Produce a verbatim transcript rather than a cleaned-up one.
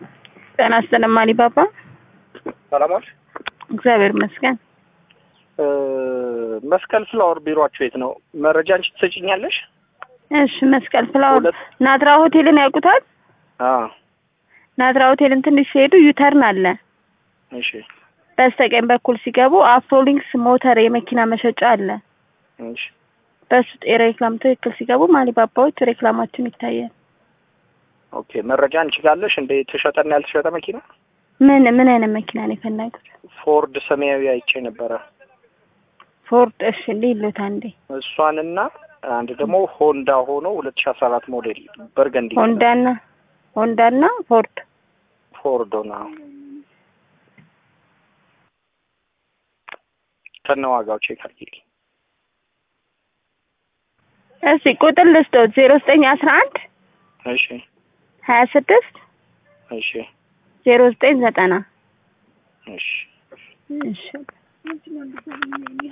ጤና ይስጥልኝ ማሊ ባባ። ሰላም ዋልሽ? እግዚአብሔር ይመስገን። መስቀል ፍላወር ቢሮአችሁ የት ነው? መረጃ አንቺ ትሰጪኛለሽ? እሺ መስቀል ፍላወር ናዝራ ሆቴልን ያውቁታል? አዎ ናዝራ ሆቴልን ትንሽ ሲሄዱ ዩተርን አለ። እሺ በስተቀኝ በኩል ሲገቡ አፍሮሊንክስ ሞተር የመኪና መሸጫ አለ። እሺ በሱ ሬክላም ትክክል ሲገቡ ማሊ ባባዎች ሬክላማችን ይታያል። ኦኬ መረጃ አንቺ ጋለሽ እንደ ተሸጠና ያልተሸጠ መኪና? ምን ምን አይነት መኪና ነው የፈለጉት? ፎርድ ሰማያዊ አይቼ ነበረ። ፎርድ እሺ ሊሉት አንዴ እሷንና አንድ ደግሞ ሆንዳ ሆኖ ሁለት ሺህ አስራ አራት ሞዴል በርገንዲ። ሆንዳና ሆንዳና ፎርድ ፎርድ ነው ከነዋጋው ቼክ አድርጊልኝ። እሺ ቁጥር ልስጠው ዜሮ ዘጠኝ አስራ አንድ እሺ ሀያ ስድስት እሺ ዜሮ ዘጠኝ ዘጠና እሺ እሺ